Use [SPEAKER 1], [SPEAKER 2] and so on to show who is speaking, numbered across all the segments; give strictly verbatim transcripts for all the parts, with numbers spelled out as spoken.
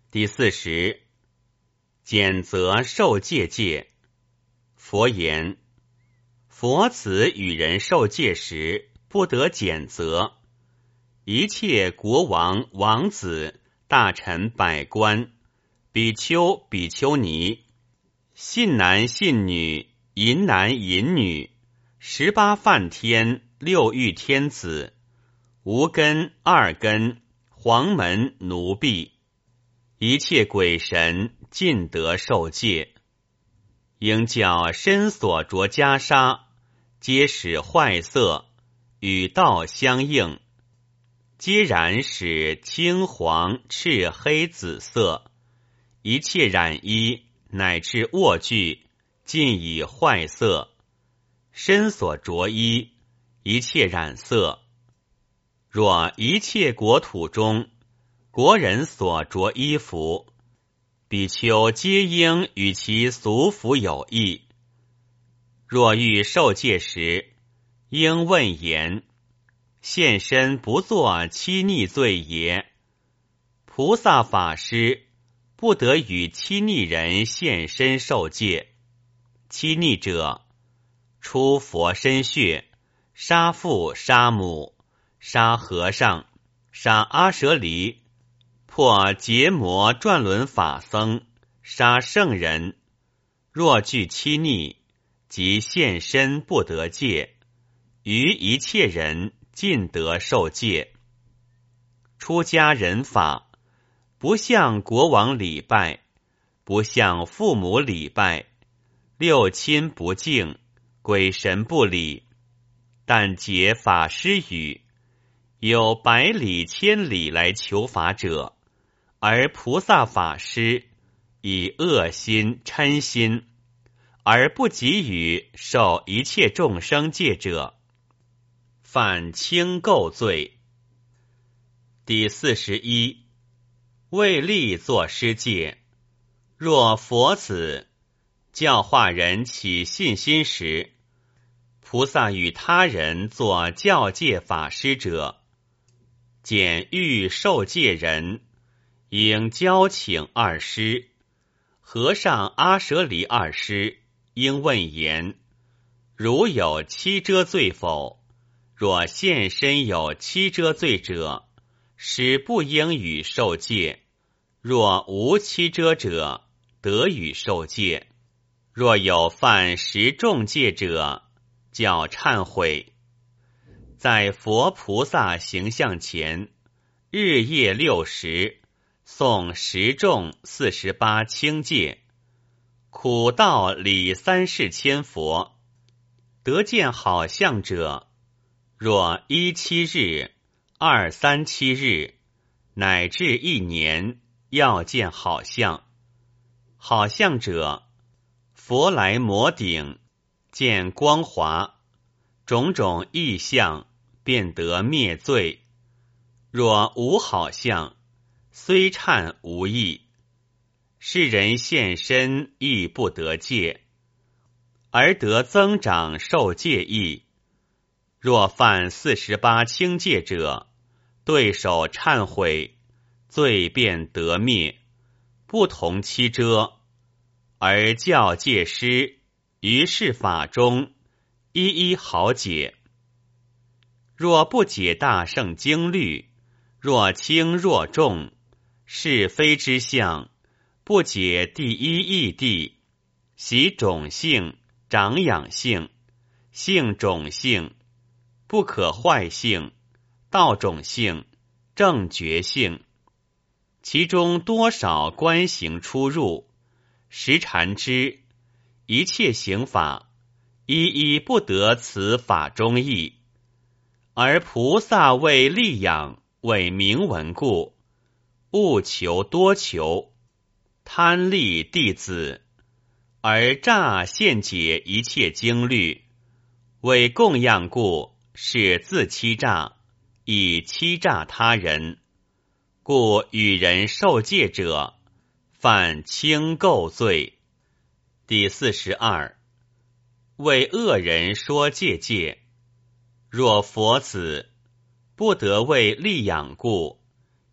[SPEAKER 1] 第四十，简则受戒戒。佛言：佛子与人受戒时，不得简则。一切国王、王子、大臣、百官、比丘、比丘尼、信男、信女、淫男、淫女、十八梵天、六欲天子、无根、二根、黄门、奴婢，一切鬼神尽得受戒。应教身所着袈裟，皆使坏色，与道相应，皆然使青黄赤黑紫色，一切染衣乃至卧具，尽以坏色。身所着衣，一切染色。若一切国土中，国人所着衣服，比丘皆应与其俗服有异。若欲受戒时，应问言：现身不作欺逆罪也？菩萨法师不得与欺逆人现身受戒。欺逆者，出佛身血，杀父杀母，杀和尚，杀阿舍离，破结魔转轮法僧，杀圣人。若具欺逆，即现身不得戒，于一切人尽得受戒。出家人法，不向国王礼拜，不向父母礼拜，六亲不敬，鬼神不礼，但解法师语。有百里千里来求法者，而菩萨法师以恶心嗔心，而不给予受一切众生戒者，犯轻垢罪。第四十一，为利作施戒。若佛子教化人起信心时，菩萨与他人作教戒法师者，简欲受戒人，应交请二师。和尚阿舍离二师应问言：如有欺遮罪否？若现身有欺遮罪者，使不应与受戒；若无欺遮者，得与受戒。若有犯十重戒者，较忏悔。在佛菩萨形象前，日夜六时，诵十重四十八轻戒，苦道礼三世千佛。得见好相者，若一七日、二三七日，乃至一年，要见好相。好相者，佛来摩顶，见光华，种种异相，便得灭罪。若无好相，虽忏无益。世人现身亦不得戒，而得增长受戒益。若犯四十八轻戒者，对手忏悔，罪便得灭，不同欺遮。而教戒师于是法中一一好解。若不解大圣经律，若轻若重，是非之相，不解第一义谛，习种性、长养性、性种性、不可坏性、道种性、正觉性，其中多少观行出入，实禅之，一切行法，一一不得此法中意。而菩萨为利养，为名闻故，务求多求，贪利弟子，而诈现解一切经律，为供养故，是自欺诈，以欺诈他人。故与人受戒者，犯轻垢罪。第四十二，为恶人说戒戒。若佛子不得为利养故，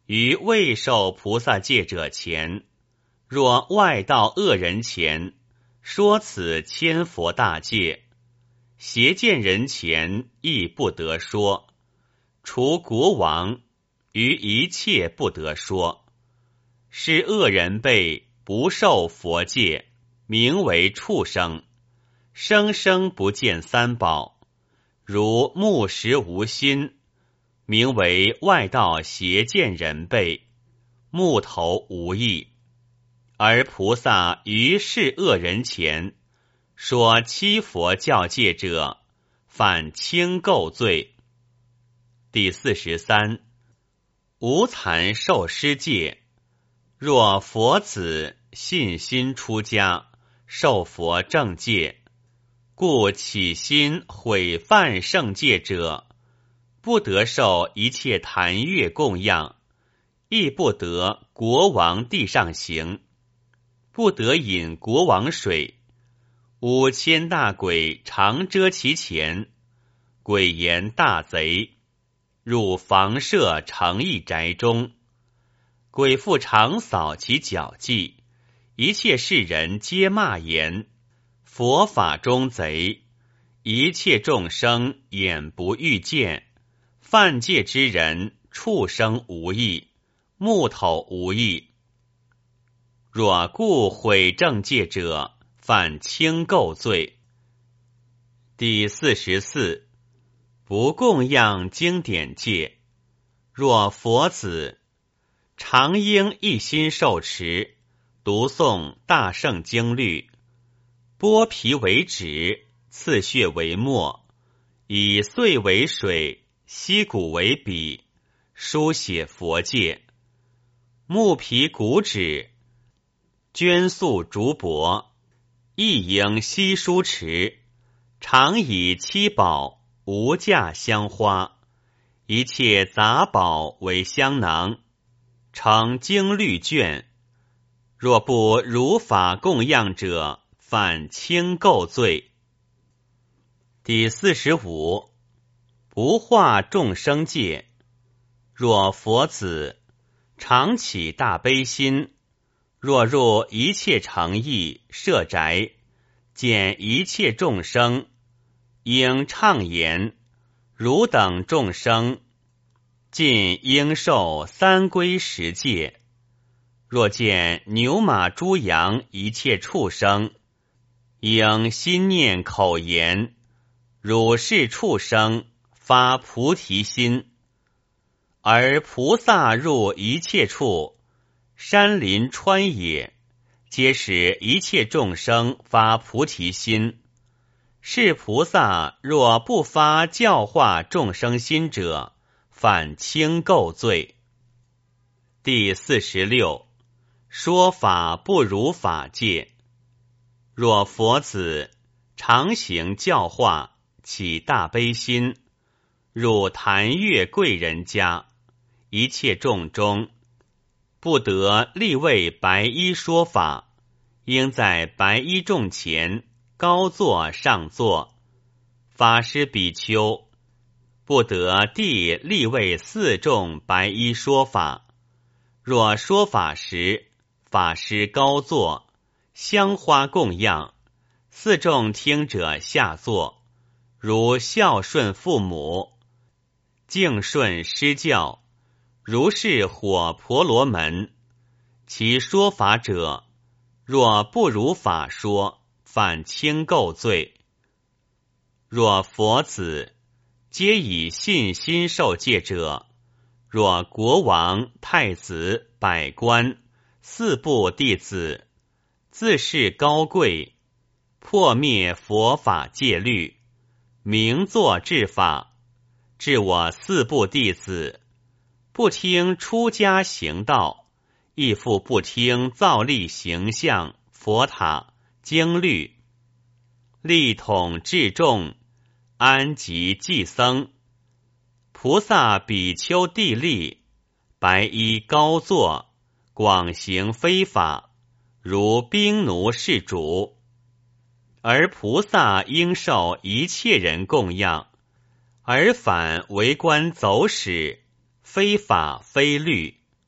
[SPEAKER 1] 于未受菩萨戒者前，若外道恶人前，说此千佛大戒，邪见人前亦不得说，除国王，于一切不得说。是恶人辈不受佛戒，名为畜生，生生不见三宝，如木石无心，名为外道邪见人辈，木头无益。而菩萨于是恶人前说七佛教戒者，犯轻垢罪。第四十三，无残受施戒，若佛子信心出家，受佛正戒，故起心毁犯圣戒者，不得受一切坛乐供养，亦不得国王地上行，不得饮国王水。五千大鬼常遮其前，鬼言大贼，入房舍城邑宅中，鬼妇常扫其脚迹，一切世人皆骂言，佛法中贼，一切众生眼不欲见，犯戒之人，畜生无益，木头无益。若故毁正戒者，犯轻垢罪。第四十四，不供养经典戒，若佛子常应一心受持，读诵大圣经律，剥皮为纸，刺血为墨，以碎为水，吸骨为笔，书写佛戒，木皮骨纸，绢素竹帛，亦应悉书持，常以七宝无价香花，一切杂宝为香囊，成经律卷。若不如法供养者，犯轻垢罪。第四十五，不化众生戒，若佛子常起大悲心，若入一切城邑舍宅，见一切众生，应畅言，汝等众生尽应受三归十戒。若见牛马猪羊一切畜生，应心念口言，汝是畜生，发菩提心。而菩萨入一切处，山林川野，皆使一切众生发菩提心。是菩萨若不发教化众生心者，犯轻垢罪。第四十六，说法不如法戒，若佛子常行教化，起大悲心，入坛乐贵人家，一切众中不得立位白衣说法，应在白衣众前高坐上坐。法师比丘不得地立位四众白衣说法，若说法时，法师高坐，香花供养，四众听者下坐，如孝顺父母，敬顺师教，如是火婆罗门。其说法者，若不如法说，犯轻垢罪。若佛子皆以信心受戒者，若国王、太子、百官、四部弟子，自是高贵，破灭佛法戒律，明作治法，治我四部弟子，不听出家行道，亦复不听造立形象、佛塔、经律，力统治众，安及祭僧。菩萨比丘地利，白衣高坐，广行非法，如兵奴事主。而菩萨应受一切人供养，而反为官走使，非法非律。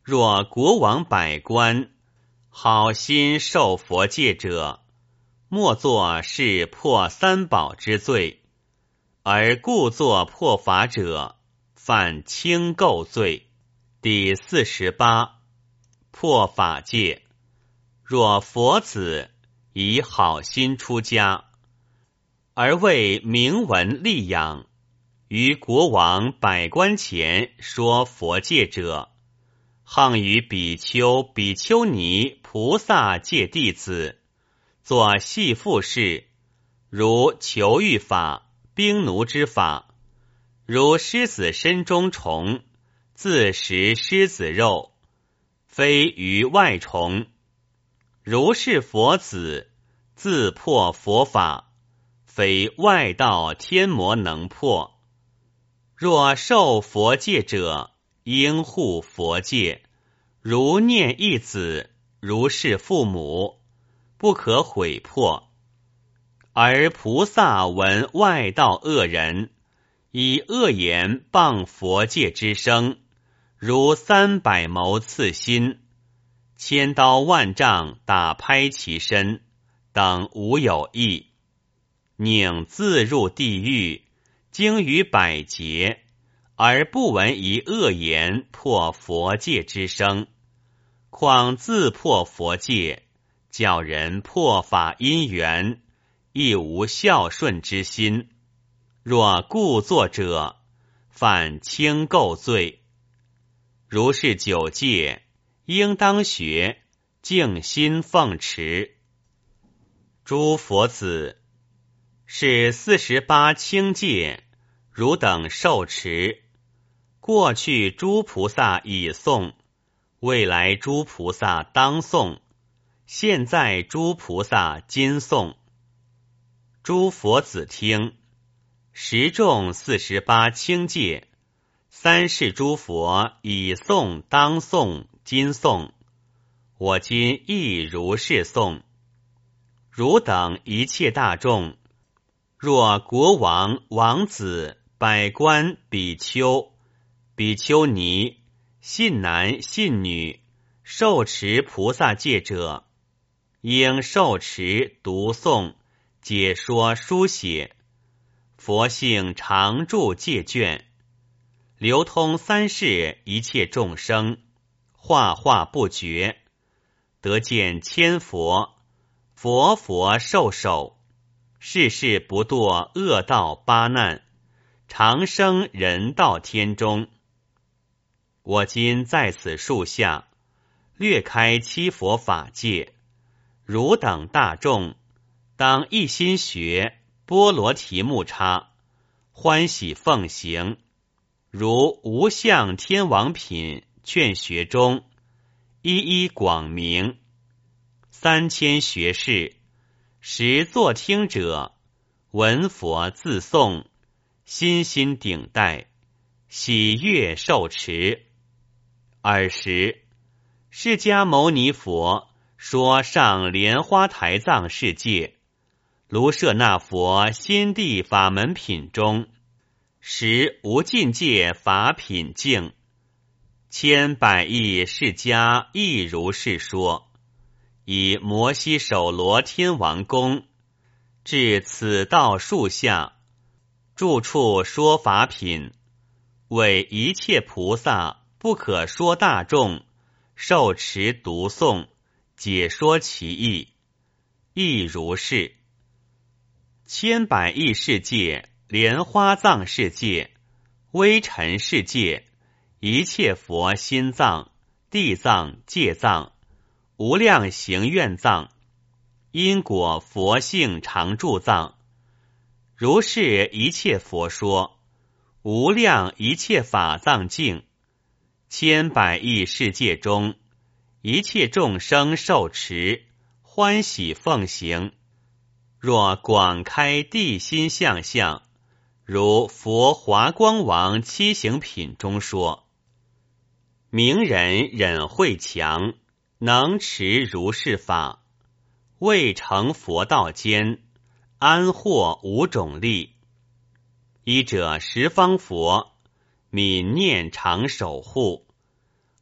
[SPEAKER 1] 若国王百官好心受佛戒者，莫作是破三宝之罪，而故作破法者，犯轻垢罪。第四十八，破法戒。若佛子以好心出家，而为名闻利养，于国王百官前说佛戒者，横于比丘、比丘尼、菩萨戒弟子，作系缚事，如囚狱法、兵奴之法，如狮子身中虫，自食狮子肉，非于外虫。如是佛子，自破佛法，非外道天魔能破。若受佛戒者，应护佛戒，如念一子，如是父母，不可毁破。而菩萨闻外道恶人，以恶言谤佛戒之声，如三百谋刺心，千刀万杖打拍其身，等无有益，宁自入地狱，经于百劫，而不闻一恶言破佛戒之声，况自破佛戒，教人破法因缘，亦无孝顺之心。若故作者，犯轻垢罪。如是九戒，应当学，静心奉持。诸佛子，是四十八轻戒，汝等受持。过去诸菩萨已诵，未来诸菩萨当诵，现在诸菩萨今诵。诸佛子听，十众四十八轻戒，三世诸佛已诵当诵今诵，我今亦如是诵。汝等一切大众，若国王、王子、百官、比丘、比丘尼、信男、信女，受持菩萨戒者，应受持读诵解说书写，佛性常住戒卷，流通三世一切众生，化化不绝，得见千佛，佛佛受守，世世不堕恶道八难，长生人道天中。我今在此树下，略开七佛法界，汝等大众，当一心学波罗提木叉，欢喜奉行，如无相天王品劝学中，一一广明。三千学士，时坐听者，闻佛自诵，心心顶戴，喜悦受持。尔时，释迦牟尼佛说上莲花台藏世界，卢舍那佛心地法门品中，实无尽界法品境，千百亿释迦亦如是说，以摩西首罗天王宫，至此道树下，住处说法品，为一切菩萨不可说大众，受持读诵，解说其意，亦如是。千百亿世界、莲花藏世界、微尘世界，一切佛心藏、地藏、界藏、无量行愿藏、因果佛性常住藏，如是一切佛说，无量一切法藏境，千百亿世界中，一切众生受持，欢喜奉行。若广开地心相相，如佛华光王七行品中说，明人忍慧强，能持如是法，未成佛道间，安获五种利。一者十方佛，泯念常守护，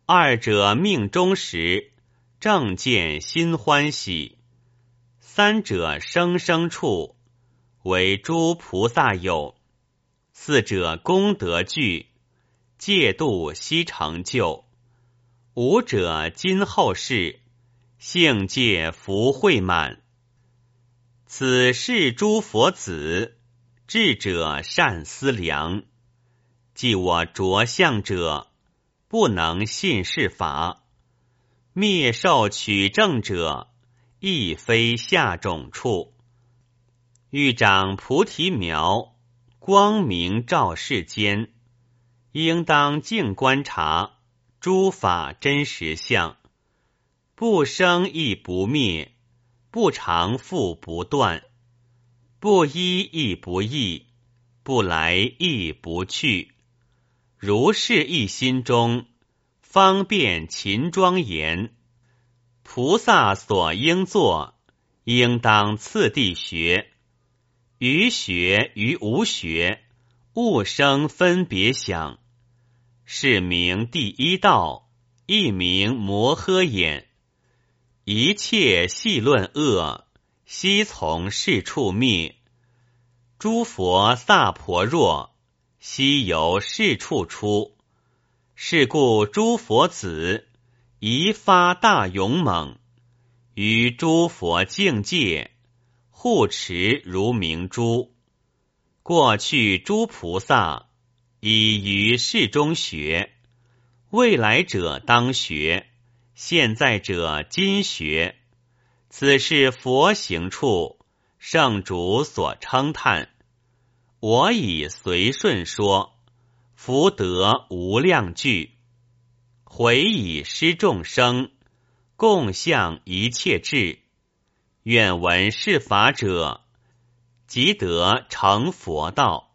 [SPEAKER 1] 二者命中时，正见心欢喜；三者生生处，为诸菩萨有；四者功德具，戒度悉成就；五者今后世，性界福慧满。此是诸佛子，智者善思量。即我着相者，不能信是法；灭受取证者，亦非下种处。欲长菩提苗，光明照世间，应当静观察诸法真实相，不生亦不灭，不常复不断，不依亦不异，不来亦不去。如是一心中，方便勤庄严。菩萨所应作，应当次第学。于学于无学，勿生分别想。是名第一道，亦名摩诃眼。一切细论恶，悉从是处灭。诸佛萨婆若，悉由是处出。是故诸佛子，宜发大勇猛，于诸佛境界，护持如明珠。过去诸菩萨，已于世中学；未来者当学，现在者今学。此是佛行处，圣主所称叹。我以随顺说，福德无量具。回以施众生，共向一切智。愿闻是法者，即得成佛道。